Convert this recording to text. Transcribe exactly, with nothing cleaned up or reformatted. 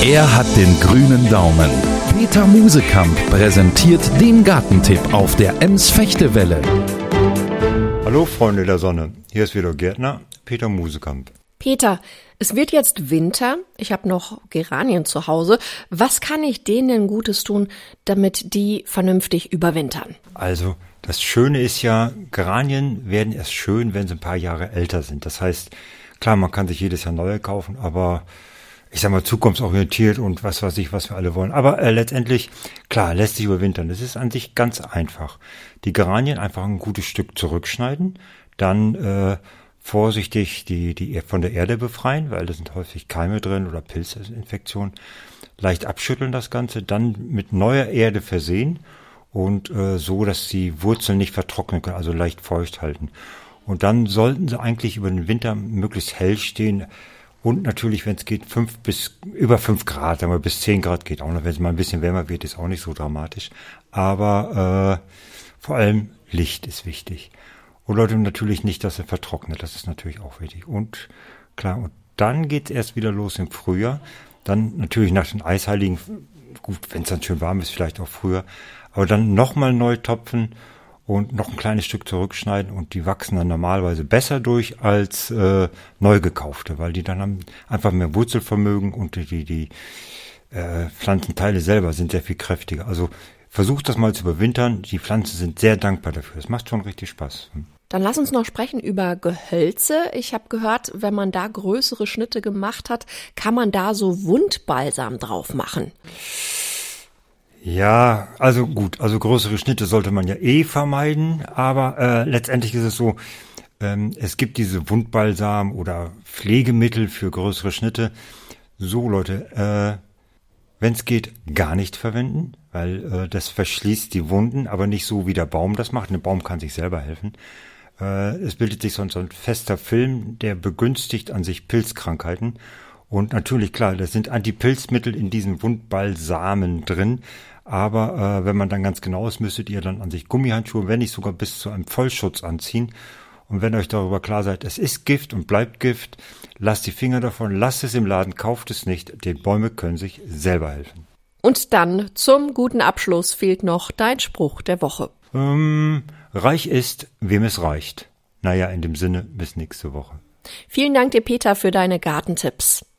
Er hat den grünen Daumen. Peter Musekamp präsentiert den Gartentipp auf der Ems-Fechtewelle. Hallo Freunde der Sonne, hier ist wieder Gärtner Peter Musekamp. Peter, es wird jetzt Winter, ich habe noch Geranien zu Hause. Was kann ich denen denn Gutes tun, damit die vernünftig überwintern? Also das Schöne ist ja, Geranien werden erst schön, wenn sie ein paar Jahre älter sind. Das heißt, klar, man kann sich jedes Jahr neue kaufen, aber ich sag mal zukunftsorientiert und was weiß ich, was wir alle wollen. Aber äh, letztendlich, klar, lässt sich überwintern. Das ist an sich ganz einfach. Die Geranien einfach ein gutes Stück zurückschneiden, dann äh, vorsichtig die, die von der Erde befreien, weil da sind häufig Keime drin oder Pilzinfektionen. Leicht abschütteln das Ganze, dann mit neuer Erde versehen und äh, so, dass die Wurzeln nicht vertrocknen können, also leicht feucht halten. Und dann sollten sie eigentlich über den Winter möglichst hell stehen und natürlich, wenn es geht, fünf bis über fünf Grad, sagen wir bis zehn Grad geht auch noch. Wenn es mal ein bisschen wärmer wird, ist auch nicht so dramatisch. Aber äh, vor allem Licht ist wichtig. Und Leute, natürlich nicht, dass er vertrocknet, das ist natürlich auch wichtig. Und klar, und dann geht's erst wieder los im Frühjahr. Dann natürlich nach den Eisheiligen, gut, wenn es dann schön warm ist, vielleicht auch früher. Aber dann nochmal neu topfen und noch ein kleines Stück zurückschneiden und die wachsen dann normalerweise besser durch als äh, neu gekaufte, weil die dann haben einfach mehr Wurzelvermögen und die, die äh, Pflanzenteile selber sind sehr viel kräftiger. Also versucht das mal zu überwintern, die Pflanzen sind sehr dankbar dafür. Es macht schon richtig Spaß. Dann lass uns noch sprechen über Gehölze. Ich habe gehört, wenn man da größere Schnitte gemacht hat, kann man da so Wundbalsam drauf machen. Ja, also gut, also größere Schnitte sollte man ja eh vermeiden, aber äh, letztendlich ist es so, ähm, es gibt diese Wundbalsam oder Pflegemittel für größere Schnitte. So Leute, äh, wenn es geht, gar nicht verwenden, weil äh, das verschließt die Wunden, aber nicht so wie der Baum das macht. Ein Baum kann sich selber helfen. Äh, es bildet sich sonst so ein fester Film, der begünstigt an sich Pilzkrankheiten. Und natürlich, klar, das sind Antipilzmittel in diesen Wundbalsamen drin. Aber äh, wenn man dann ganz genau ist, müsstet ihr dann an sich Gummihandschuhe, wenn nicht sogar bis zu einem Vollschutz anziehen. Und wenn euch darüber klar seid, es ist Gift und bleibt Gift, lasst die Finger davon, lasst es im Laden, kauft es nicht. Die Bäume können sich selber helfen. Und dann zum guten Abschluss fehlt noch dein Spruch der Woche. Ähm, reich ist, wem es reicht. Naja, in dem Sinne, bis nächste Woche. Vielen Dank dir, Peter, für deine Gartentipps.